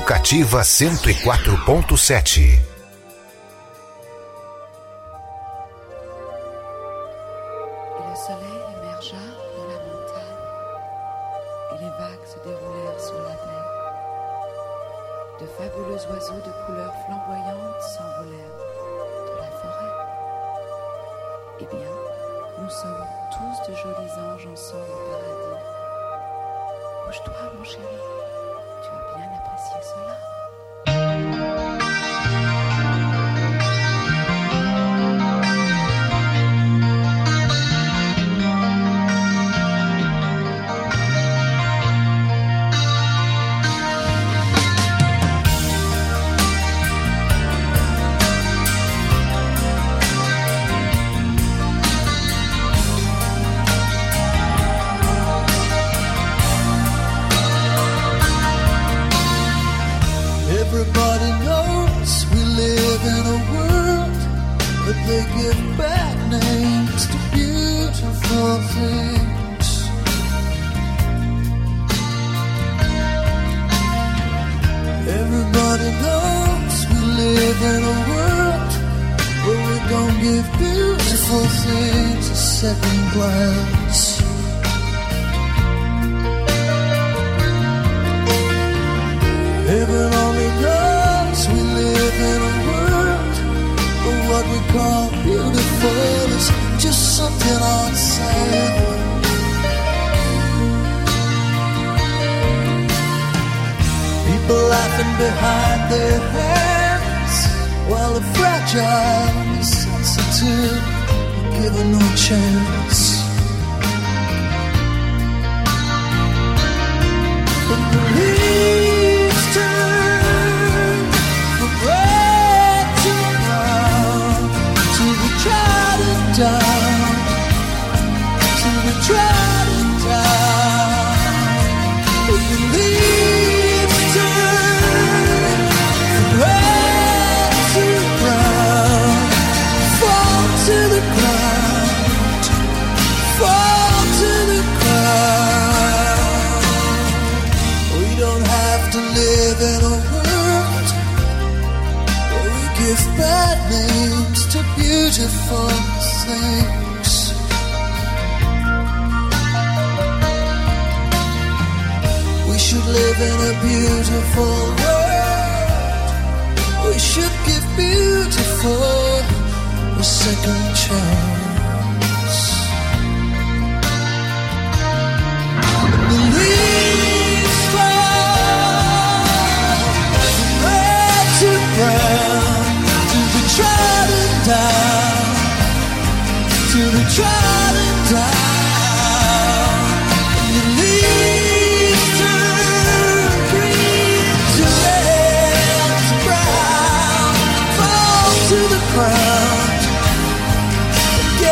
Educativa 104.7. To the ground,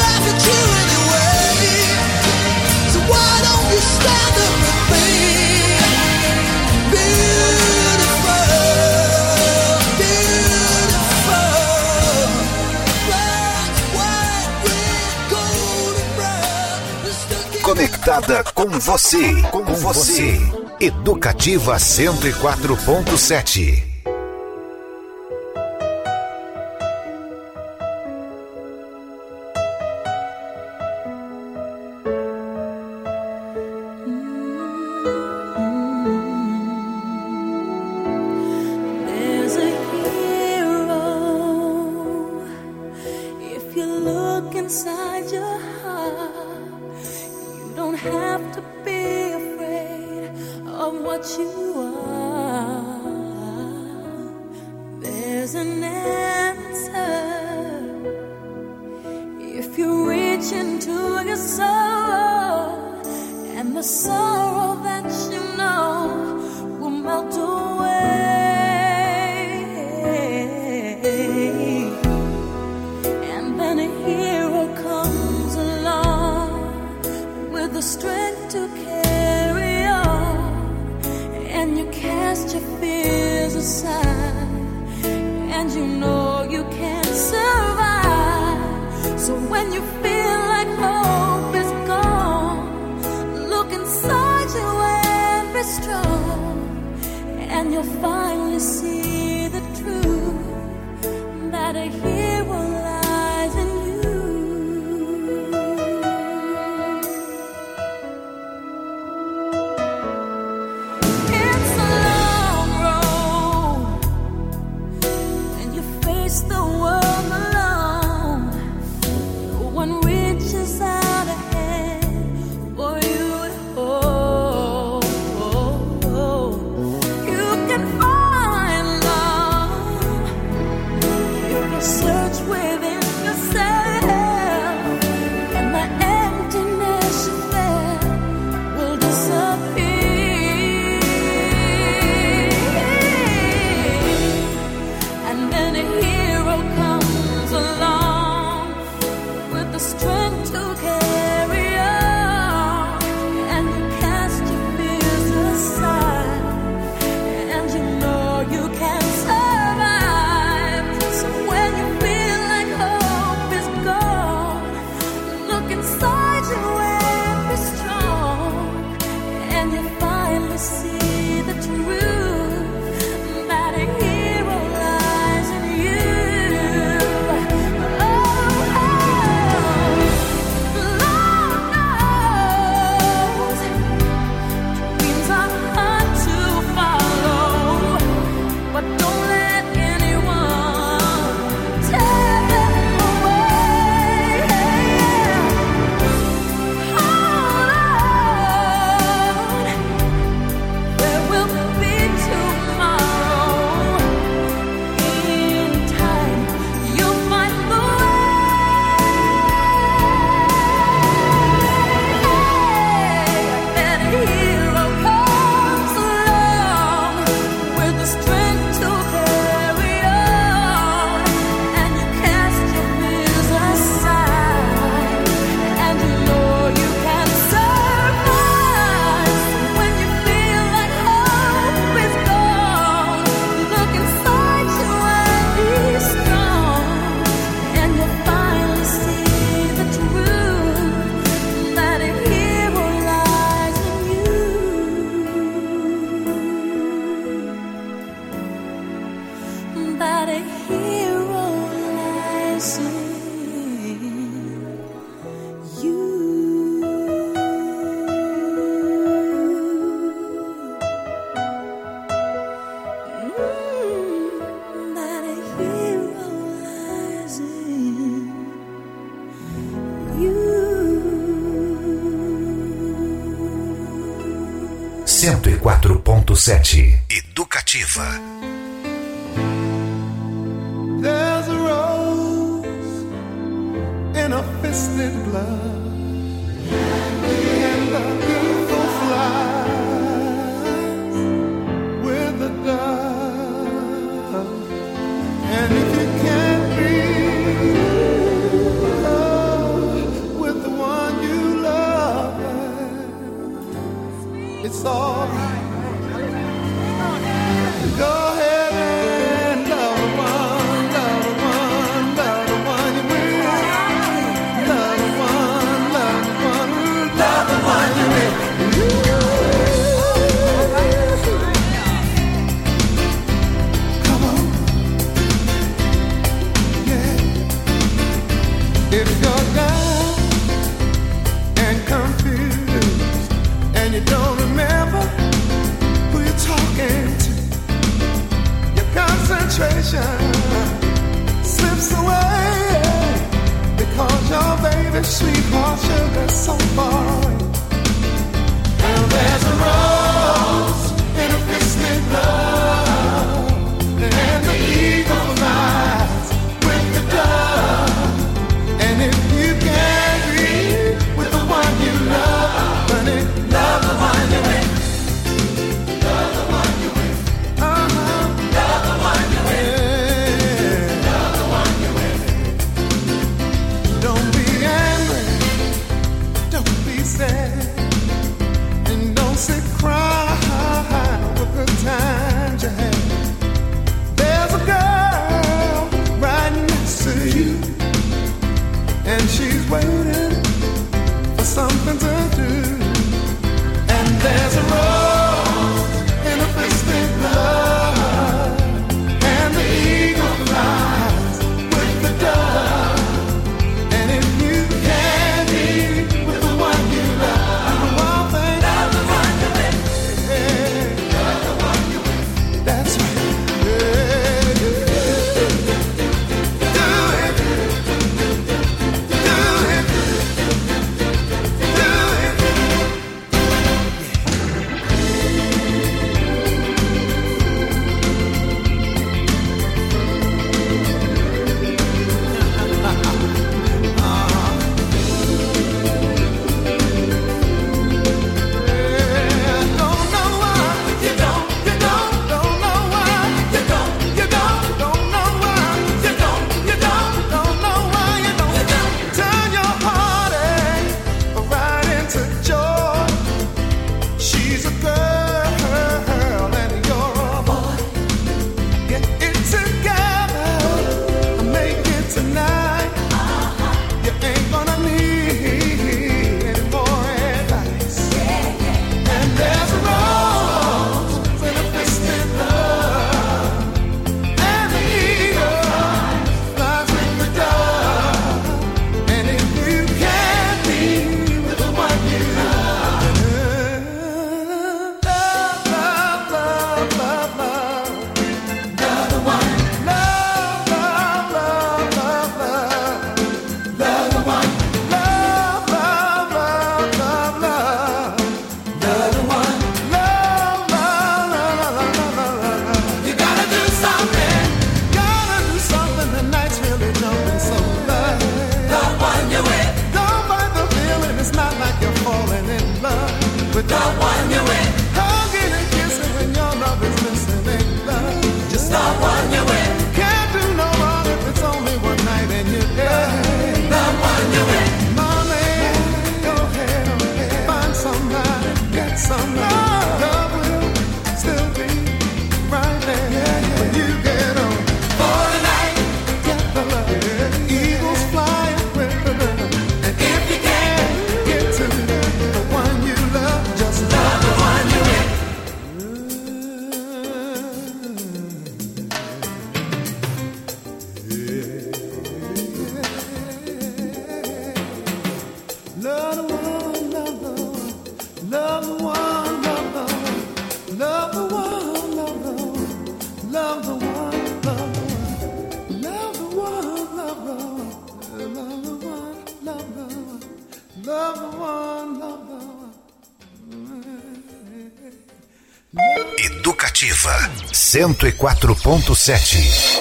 Conectada com você, Educativa 104.7. Cento e 4.7 Educativa. There's a rose in a fisted glove, and a beautiful flies with the dove. And if you can't be, oh, If you're down and confused and you don't remember who you're talking to, your concentration slips away because your baby's sweetheart sugar's so far away. And there's a rose in a fisted glove, and the eagle flies with the dove. And if you can't be with the one you love, honey, love the one you're with. Love the one you're with. Love the one you're with. Love the one you're with. Don't be angry, don't be sad, and don't sit crying over the times you had. There's a girl right next to you, and she's waiting for something to do. And there's a rose in a fisted glove, and the eagle flies with the dove. And if you can't be with the one you love, the one thing, love the one you're with. Yeah. Love the one you're with. That's right. Yeah. Do it. Do it. Do it. Don't know why you don't know why you don't know why you don't know why you don't turn your heartache right into joy. She's a girl and you're a boy. Get it together, make it tonight. You ain't gonna need any more advice. And there's a rose in a fisted glove, and the eagle flies with the dove. And if you can't be with the one you love, love, love, love, love, love, love the one. Love, love, love, love, love, love the one. Love, love, love, love, love, love the one. Love, love, love, love, love, love. You gotta do something. The night's really jumping, so love the one you're with. Don't fight the feeling, it's not like you're falling in love with the one you're with. Hugging and kissing when your love is missing ain't love, just the one you're with. Can't do no wrong if it's only one night and you're dead. The one you're with. Mommy, go ahead, find somebody, get some love. Love will still be right there when you get home. For the night, get the love. Eagles flying with the love. And if you can't get to the one you love, just love the one you're with. Love the one, love the one, love the one, love the one, love the one, love the one, love the one, love the one, love the one, love the one, love the one, love the one, love the one, love the one. Educativa 104.7.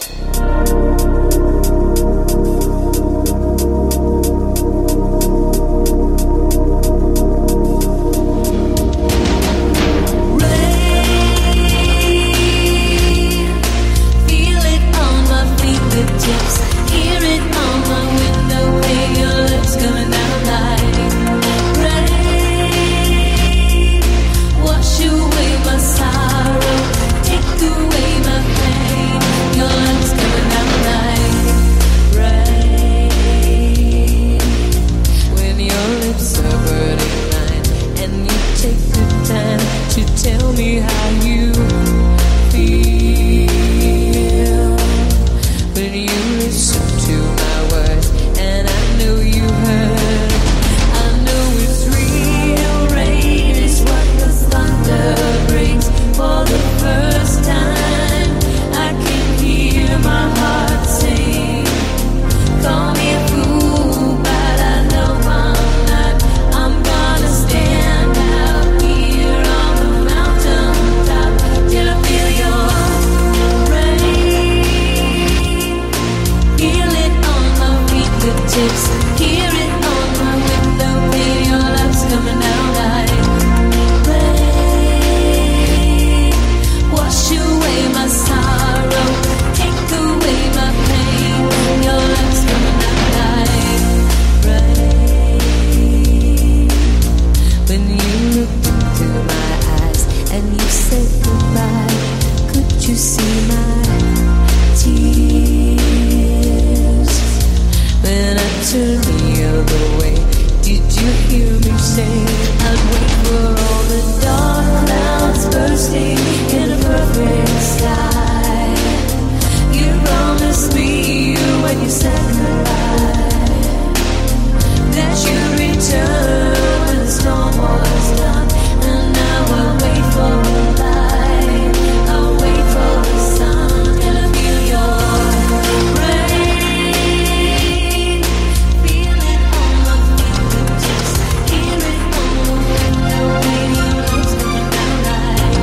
Feel it on my fingertips, hear it on my window, hear your lips coming down like rain. Wash away my sorrow, take away my pain. Your lips fingertips. Hear it on my window pane. Your love's coming down like rain. Wash away my sorrow, take away my pain. Your love's coming down like rain. When you looked into my eyes and you said goodbye, could you see my tears? When I turned the other way, did you hear me say I'd wait for all the dark clouds bursting in a perfect sky? You promised me when you said goodbye that you'd return when the storm was done. And now I'll wait for the light, I'll wait for the sun, and I'll feel your rain. Feel it on my fingertips, hear it on the window pane. Your love's coming down like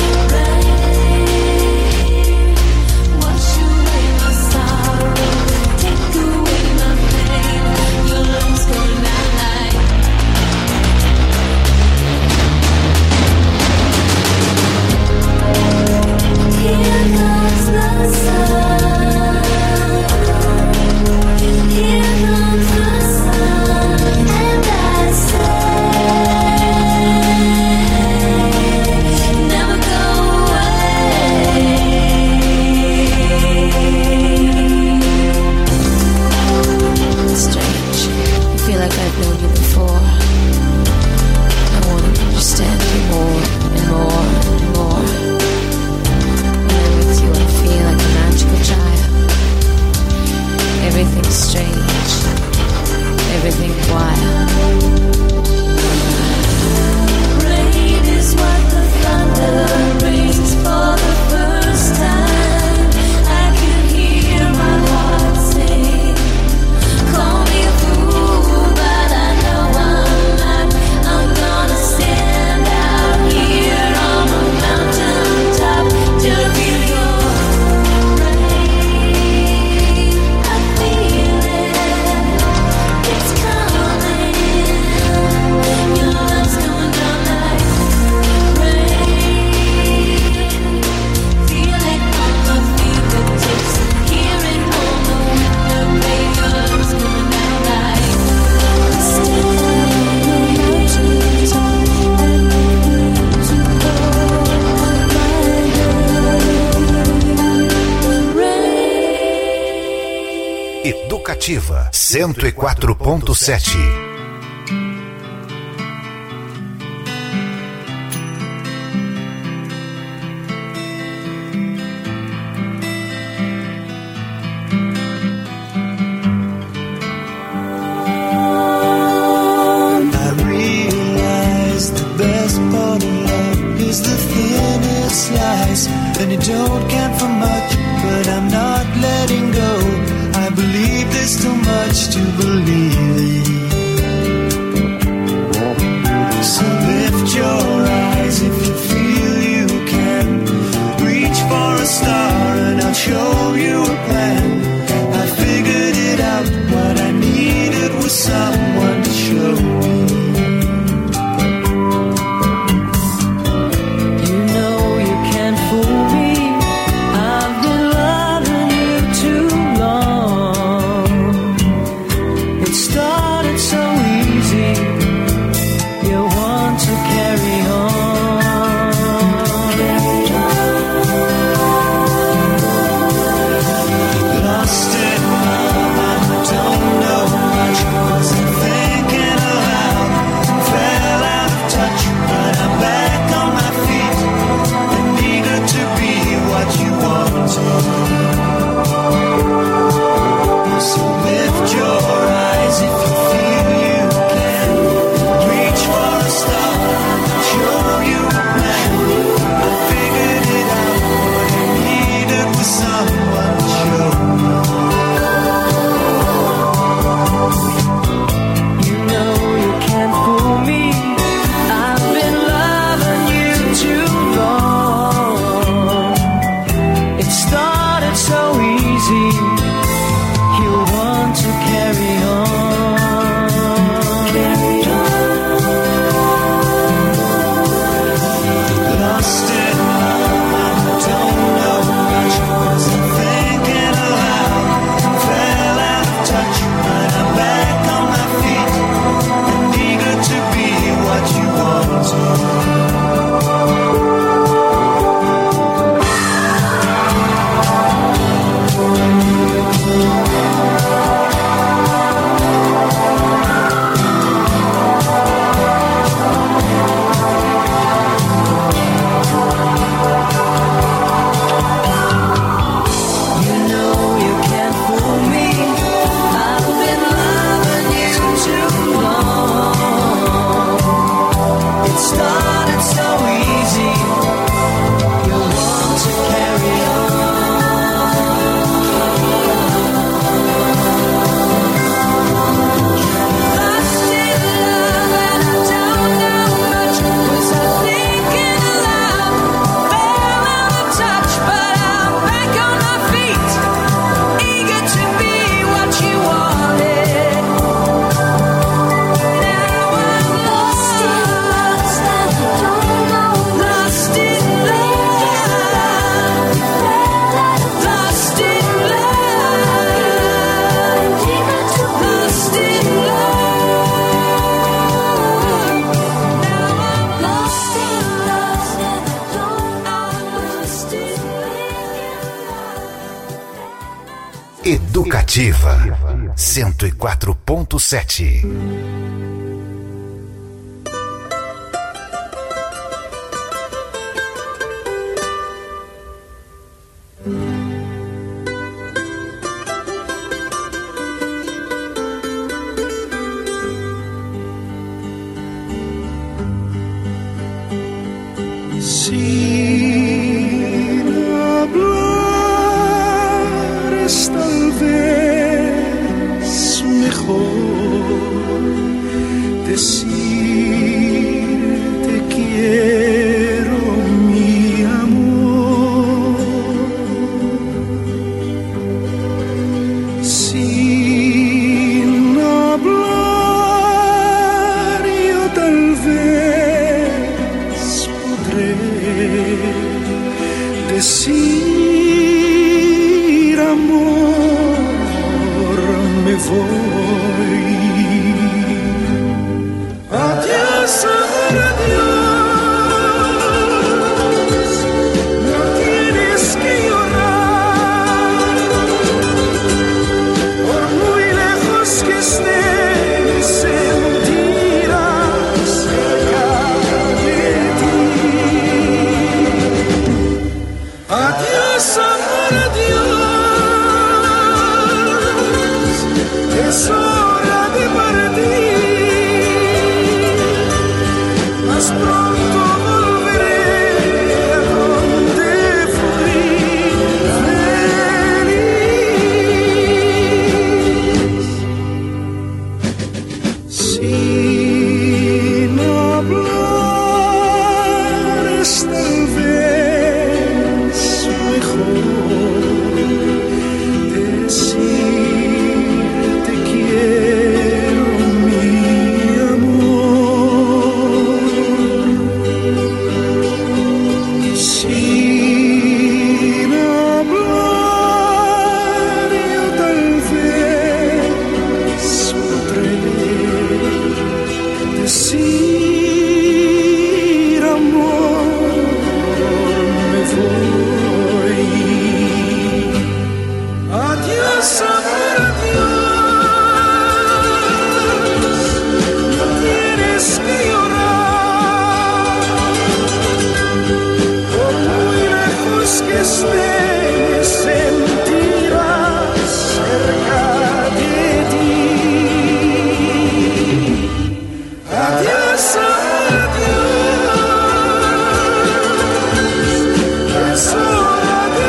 rain. Wash away my sorrow, take away my pain. Your love's coming down like here comes the sun. Here comes the sun, and I say, never go away. Strange. I feel like I've known you before. I want to understand you more and more and more. When I'm with you, I feel like a magical child. Everything's strange, everything wild. Rain is what the thunder brings for the first time. I can hear my heart sing. Call me a fool, but I know I'm not. I'm gonna stand out here on the mountaintop till I feel your rain. I feel it, it's coming. Your love's coming down like rain. Feel it on my fingertips, hear it on the window pane. Your love's coming down like Educativa 104.7. I realize the best part of love is the thinnest slice, and it don't count for much, but I'm not letting go. I believe there's too much to believe in. So lift your eyes if you feel you can. Reach for a star and I'll show you a plan. I figured it out, what I needed was someone to show me. You know you can't fool me, Educativa 104.7. Sin hablar es tal vez mejor decir te quiero, mi amor. Sin hablar yo tal vez decir amor, me voy. Adiós, amor, adiós. No tienes que llorar, por muy lejos que estés, sentirás cerca de ti. Adiós, amor, adiós. Es hora de partir. Más pronto volveré a donde fui feliz. Sin hablar es tal vez decir te quiero, mi amor. Sin hablar yo tal vez podré decir amor, me voy. Adiós, amor, adiós. No tienes que llorar, por muy lejos que estés, sentirás cerca de ti. Adiós, amor, adiós. Es hora de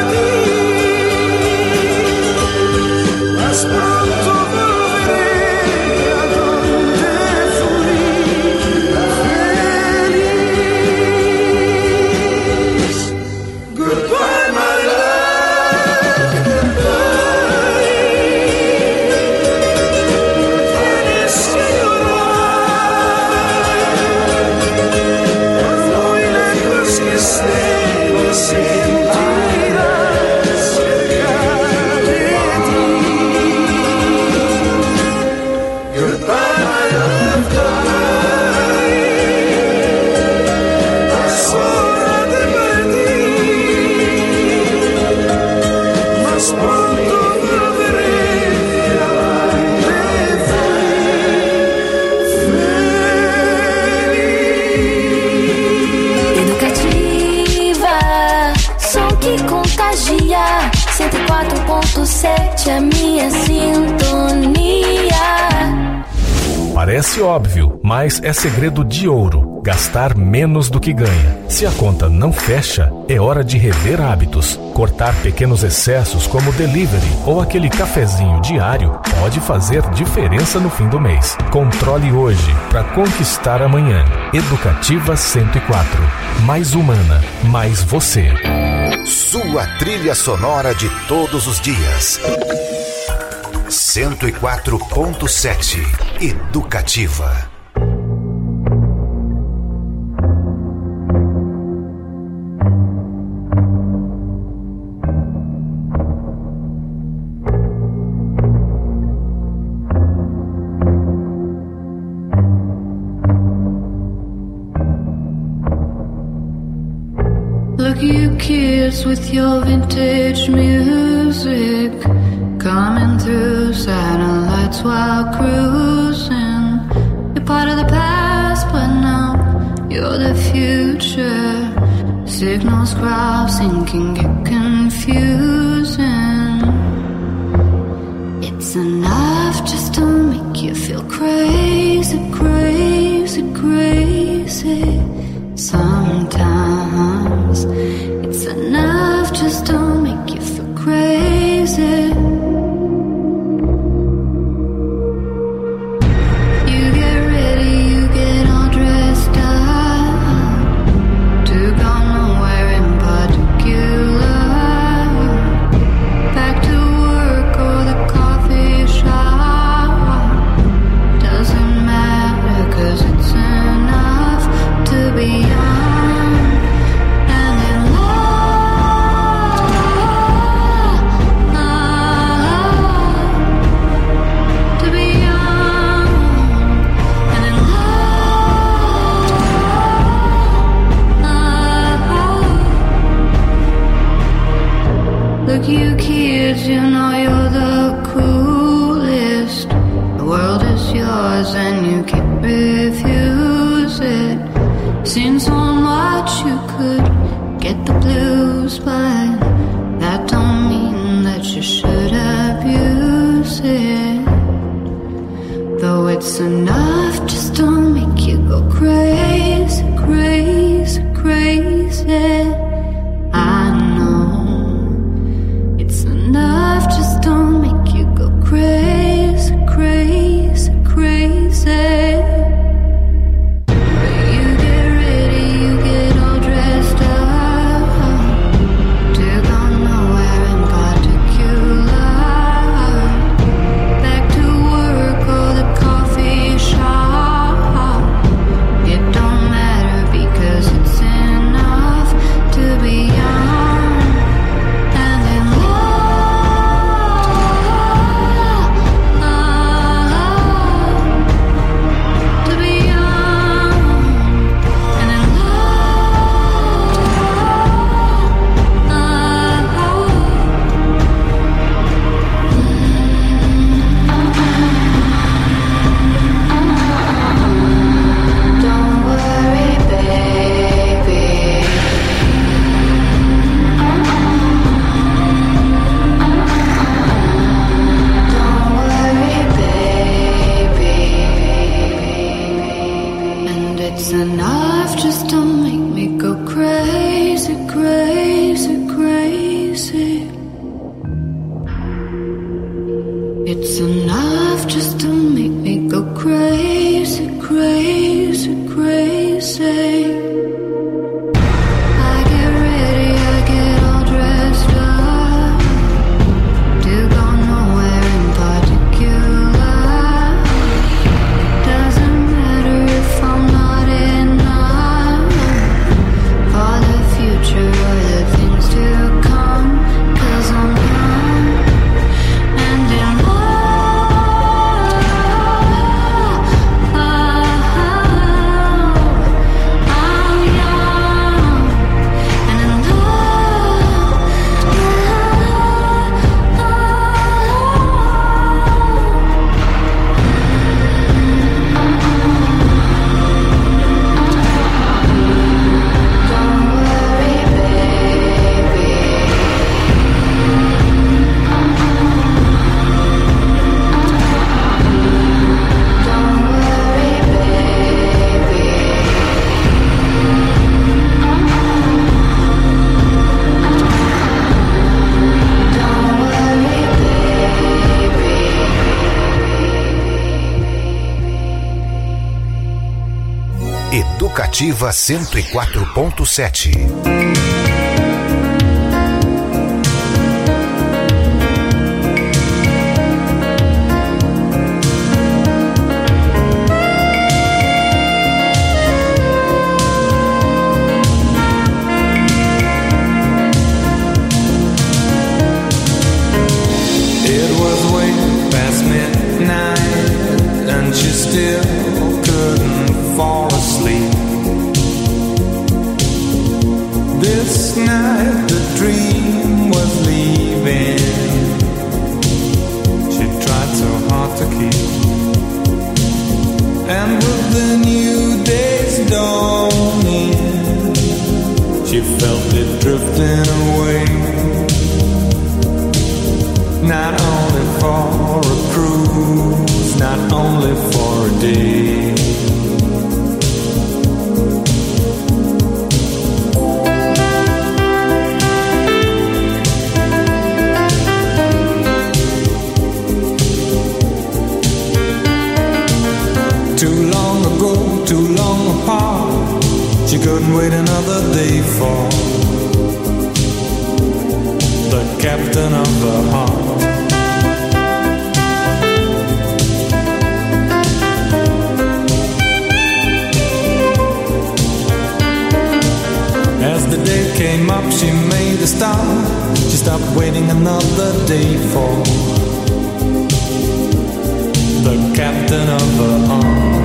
partir. Más pronto volveré a donde fui feliz. Goodbye, my love, goodbye. Tienes que llorar, por muy lejos que estés, sentirás cerca de ti. Goodbye, my love, goodbye. Es hora de partir. Más pronto volveré a donde fui feliz. Educativa, som que contagia. 104.7, a minha sintonia. Parece óbvio, mas é segredo de ouro. Gastar menos do que ganha. Se a conta não fecha, é hora de rever hábitos. Cortar pequenos excessos como delivery ou aquele cafezinho diário pode fazer diferença no fim do mês. Controle hoje para conquistar amanhã. Educativa 104. Mais humana, mais você. Sua trilha sonora de todos os dias. 104.7 Educativa. Look, you kids with your vintage music, Coming through satellites while cruising. You're part of the past, but now you're the future. Signals crossing can get confusing. It's enough just to make you feel crazy, crazy, crazy. Sometimes it's enough just to make you feel crazy. You get ready, you get all dressed up to go nowhere in particular. Back to work or the coffee shop. Doesn't matter, 'cause it's enough to be young and in love. To be young and in love. Look, you kids, you know you're the coolest. The world is yours and you can't refuse it. Seen so much you could get the blues, but that don't mean that you should abuse it. Though it's enough just to make you go crazy, crazy, crazy. I know it's enough just to make you go crazy, crazy, crazy. You get ready, you get all dressed up to go nowhere in particular. Back to work or the coffee shop. It don't matter, because it's enough to be young and in love. To be young and in love. Don't worry, baby. Don't worry, baby. And it's enough just to make me go crazy, crazy, crazy. It's enough just to make me go crazy, crazy, crazy. I get ready, I get all dressed up to go nowhere in particular. Doesn't matter if I'm not enough for the future or the things to come, 'cause I'm young and in love. I'm young and in love. Don't worry, baby. Don't worry, baby. Don't worry, baby. Educativa 104.7. It was way past midnight and she still couldn't fall asleep. This the new day's dawning, she felt it drifting away. Not only for a cruise, not only for a day. Too long apart, she couldn't wait another day for the captain of her heart. As the day came up, she made a start. She stopped waiting another day for the captain of her heart.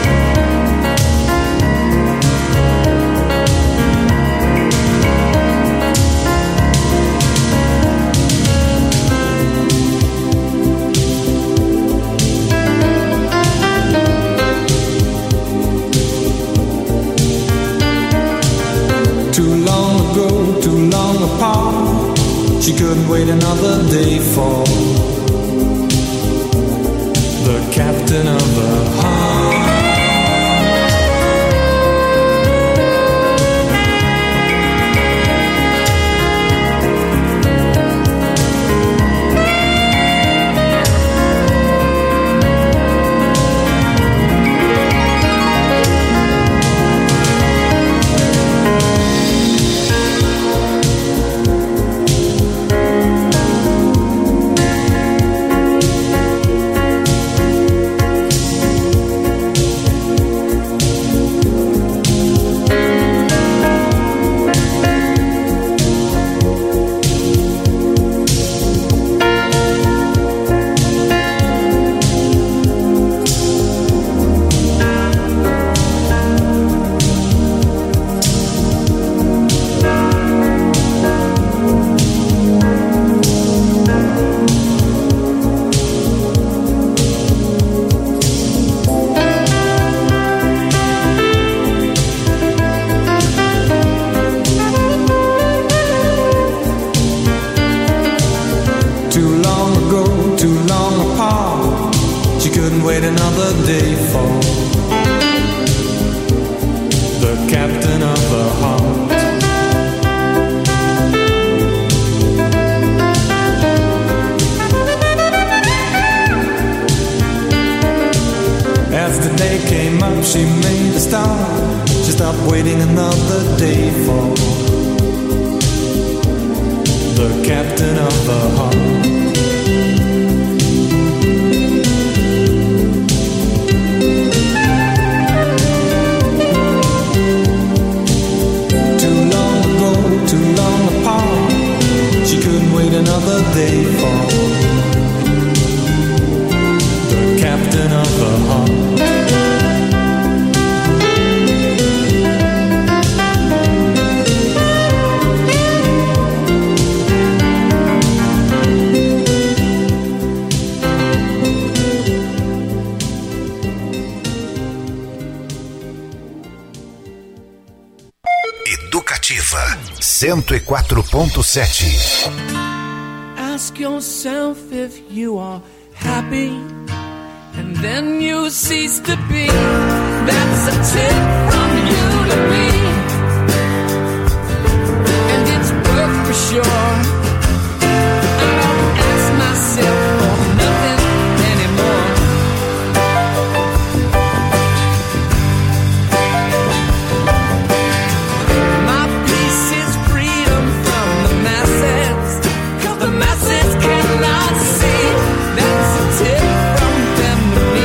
Too long apart, she couldn't wait another day for the captain of her heart. Educativa 104.7. Ask yourself if you are happy, and then you cease to be. That's a tip from you to me, and it's work for sure. I don't ask myself for nothing anymore. My peace is freedom from the masses, 'cause the masses cannot see. That's a tip from them to me,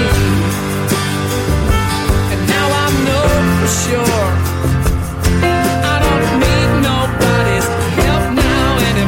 and now I know for sure I don't need nobody's help now anymore.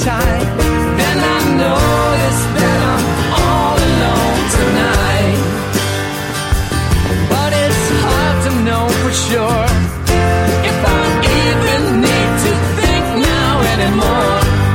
time. Then I notice that I'm all alone tonight. But it's hard to know for sure if I even need to think now anymore.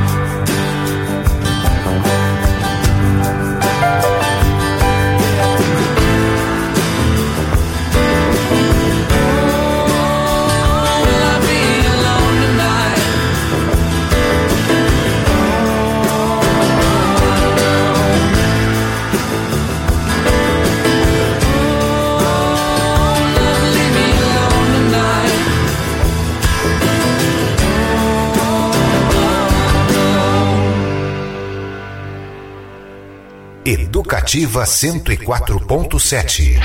Educativa 104.7.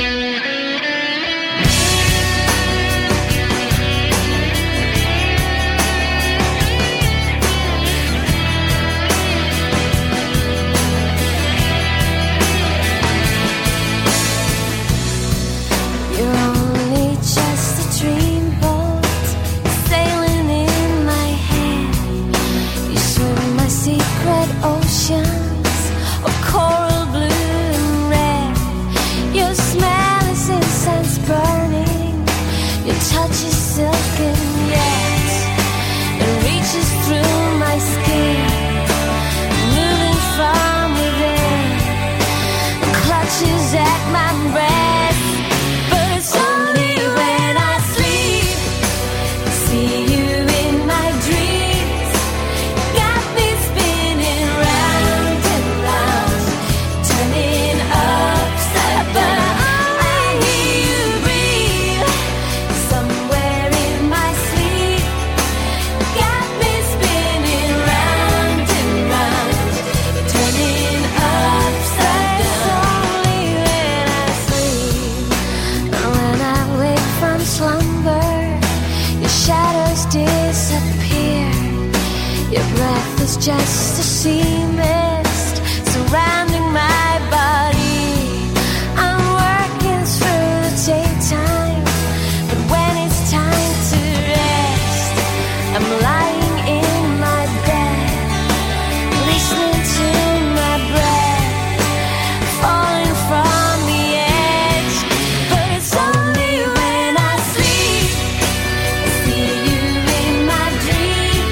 Just a sea mist surrounding my body. I'm working through the daytime, but when it's time to rest, I'm lying in my bed, listening to my breath falling from the edge. But it's only when I sleep I see you in my dream.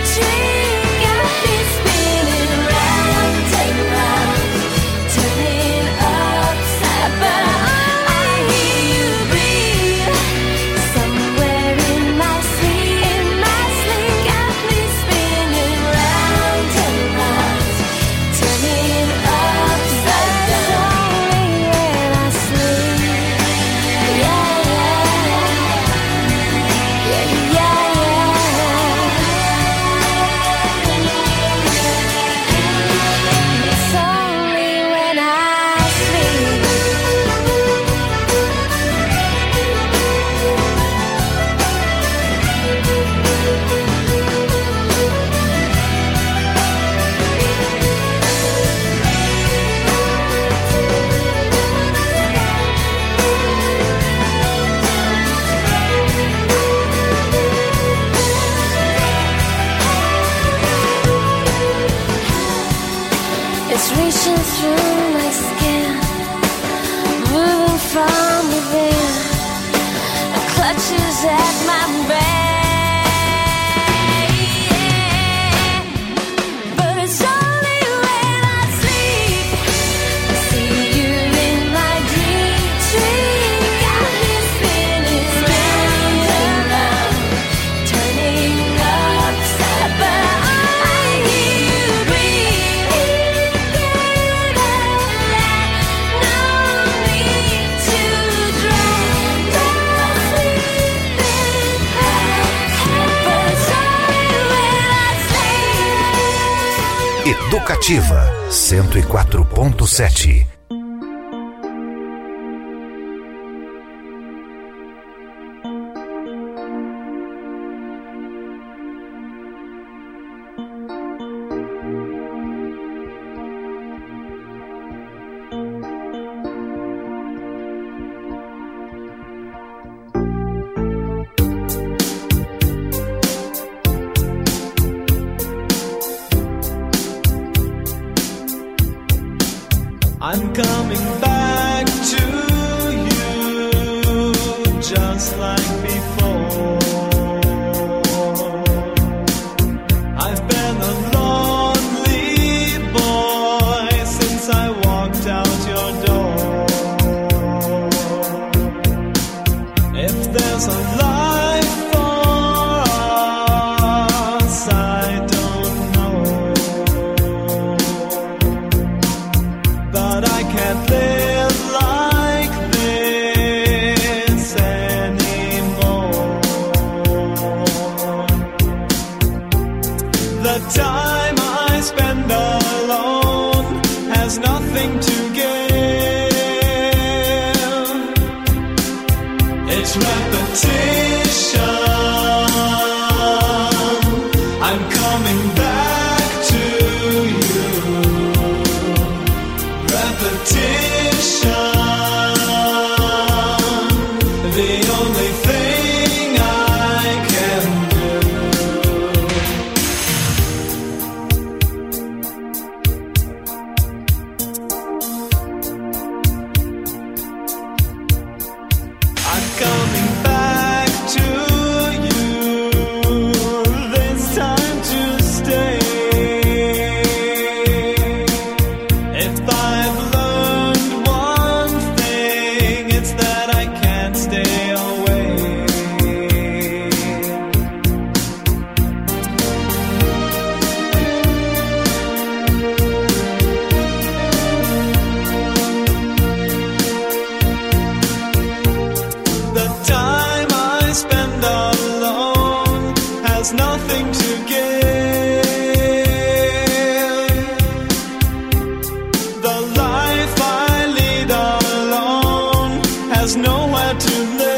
Got me spinning round and round, turning upside down. I hear you breathe somewhere in my sleep. Got me spinning round and round, turning upside down. Only when I sleep. Yeah, yeah, yeah, It's only when I sleep. It's reaching through my skin, moving from within. It clutches at my brain. But it's only when I sleep I see you in my dream. Got me spinning round and round, turning upside down. I hear you breathe. No need to drown. But it's only when I sleep. Educativa 104.7. I'm coming back to you just like before. I've been a lonely boy since I walked out your door. If there's a life for us, I don't know, but I can't live like this anymore. The time I spend alone has nothing to give. It's repetition. I'm coming back to you. Repetition. The only thing I can do. I'm coming back to you, this time to stay. If I've learned one thing, it's that I can't stay away. The time I spend alone has nothing to give. The life I lead alone has nowhere to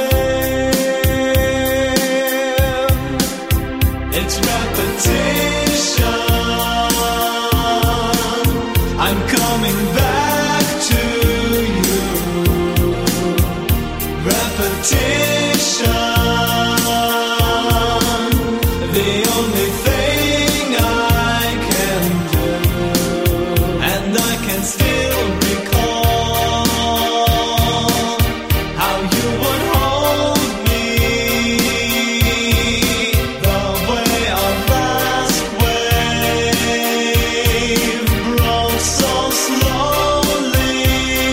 live. It's repetition. I'm coming back to you. Repetition. The only thing I can do. And I can still recall how you would hold me, the way our last wave broke so slowly.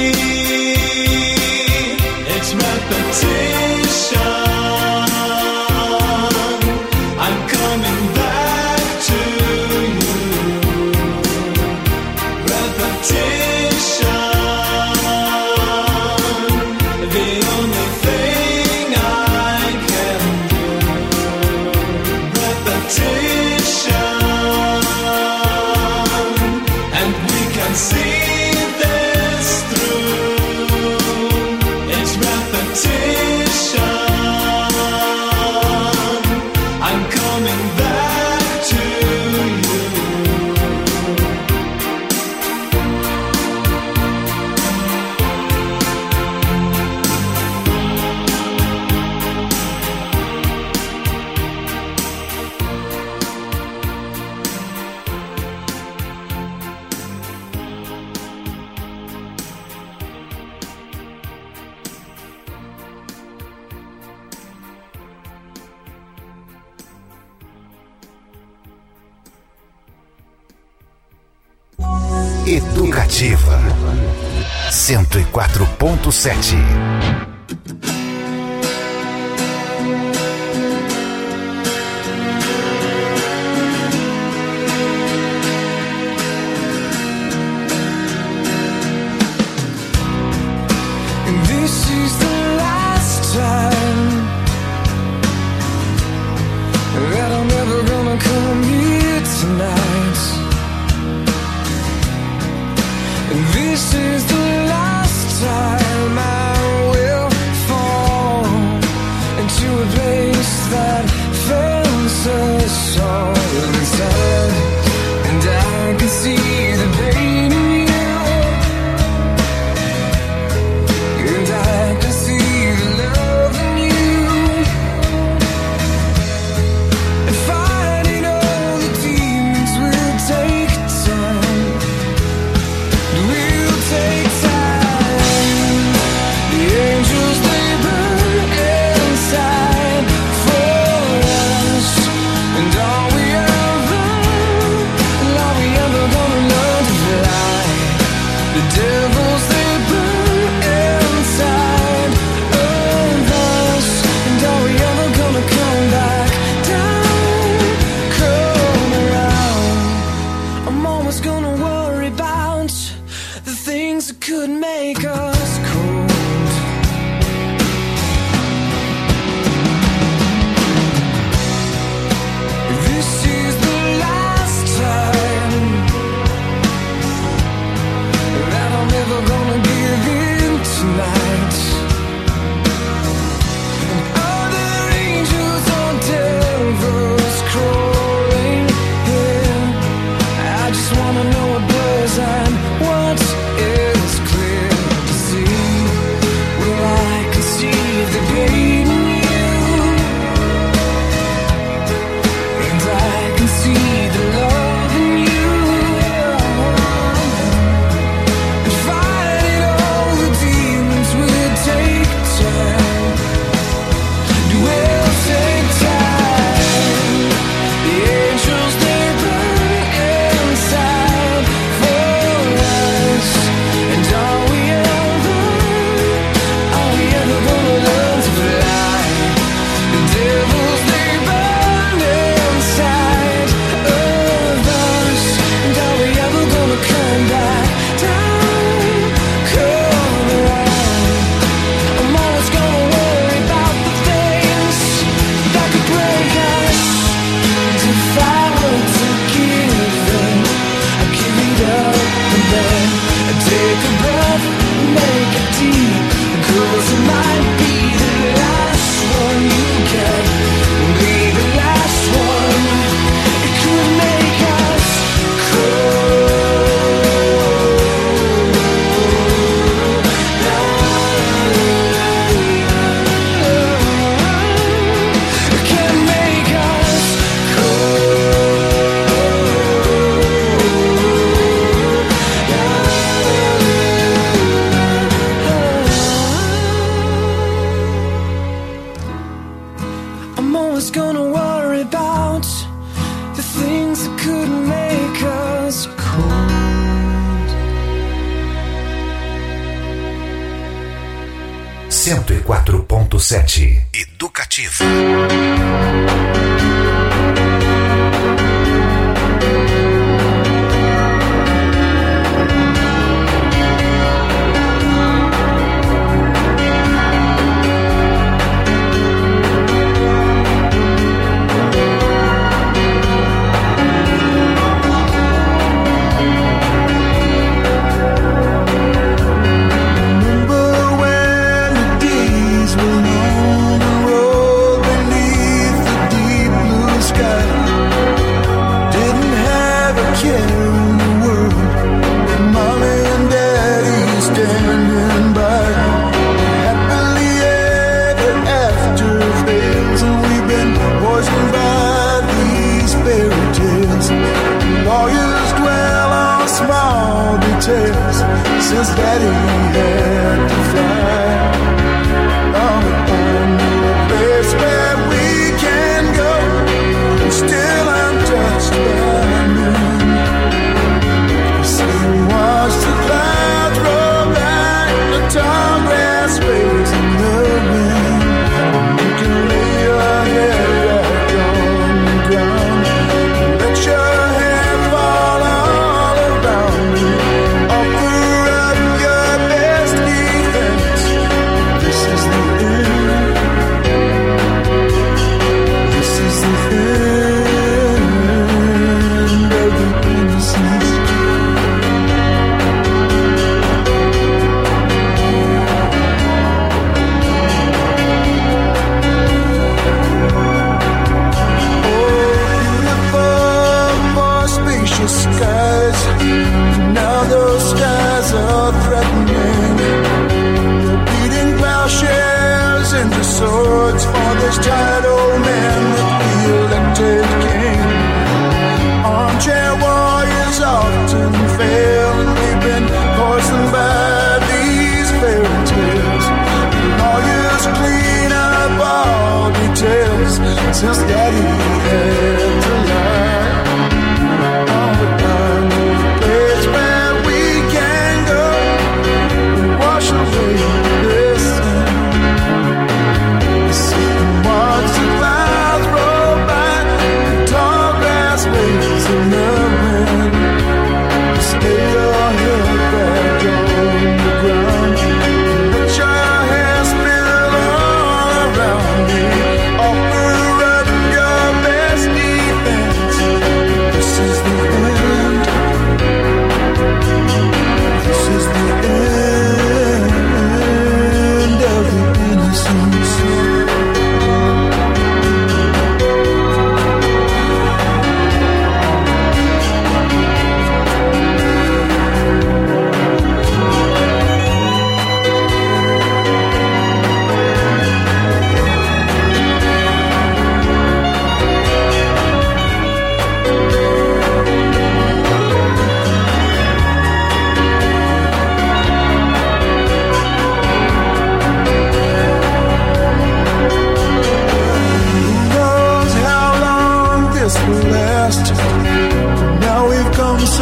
It's repetition. I'm coming back to you. Repetition. The only thing I can do. Repetition. And we can see this through. It's repetition. I'm coming back to you. Educativa 104.7. And this is the last time that I'm ever gonna come here tonight. And this is the last time I will fall into a place that felt us all inside. And I can see the pain in you, and I can see the love in you. And fighting all the demons will take time. We'll take 104.7 Educativa. Since Daddy had to fly, I'm a place where we can go, still untouched by men. So watch the clouds roll back, the tall grass waves in the wind. You can lay your head right on the ground, let your hair fall all around you. Skies, now those skies are threatening. They're beating plowshares into swords for this tired old man that we elected king. Armchair warriors often fail, and we've been poisoned by these fairy tales. Lawyers clean up all details since Daddy had to lie. Place where we can go,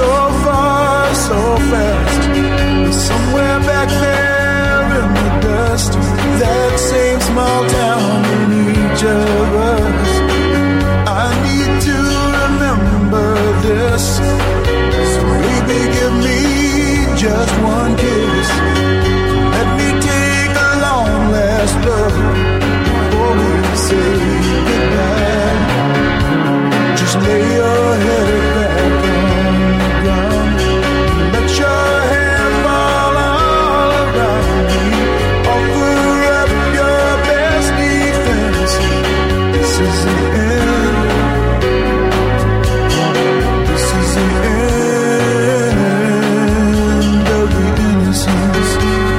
so far, so fast. Somewhere back there in the dust, that same small town in each of us. I need to remember this. So baby, give me just one kiss. Let me take a long last look before we say goodbye. Just lay your head back on the ground. Let your hair fall all around me. Offer up your best defense. This is the end. This is the end of the innocence.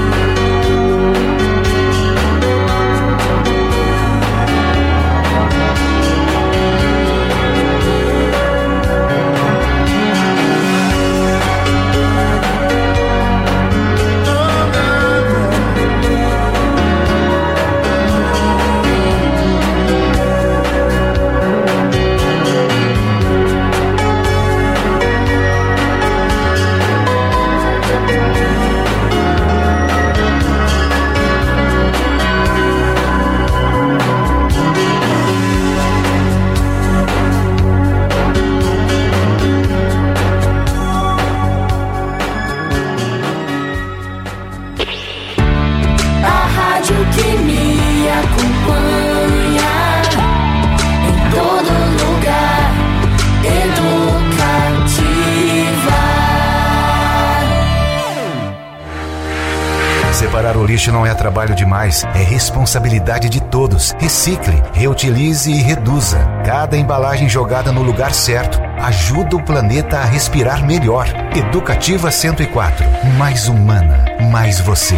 Separar o lixo não é trabalho demais, é responsabilidade de todos. Recicle, reutilize e reduza. Cada embalagem jogada no lugar certo ajuda o planeta a respirar melhor. Educativa 104. Mais humana, mais você.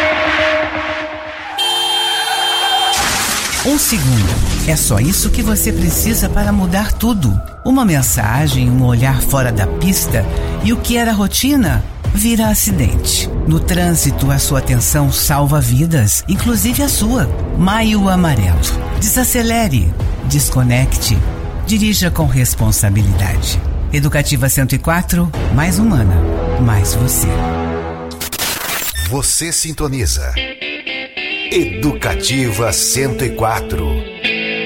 Um segundo. É só isso que você precisa para mudar tudo. Uma mensagem, um olhar fora da pista e o que era rotina vira acidente. No trânsito, a sua atenção salva vidas, inclusive a sua. Maio Amarelo. Desacelere, desconecte, dirija com responsabilidade. Educativa 104, mais humana, mais você. Você sintoniza. Educativa 104.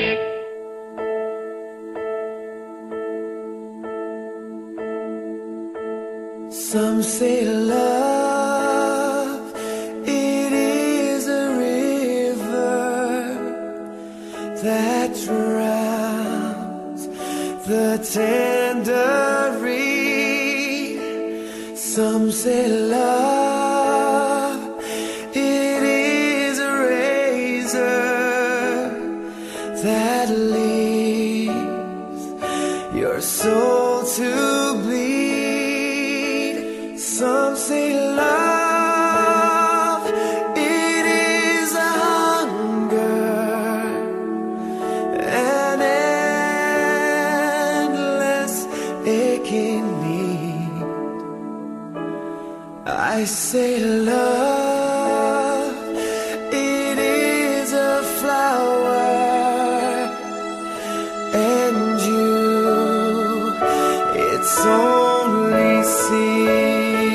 Some say love, it is a river that drowns the tender reed. Some say love, it is a razor that leaves your soul to bleed. Some say love, it is a hunger, an endless aching need. I say love,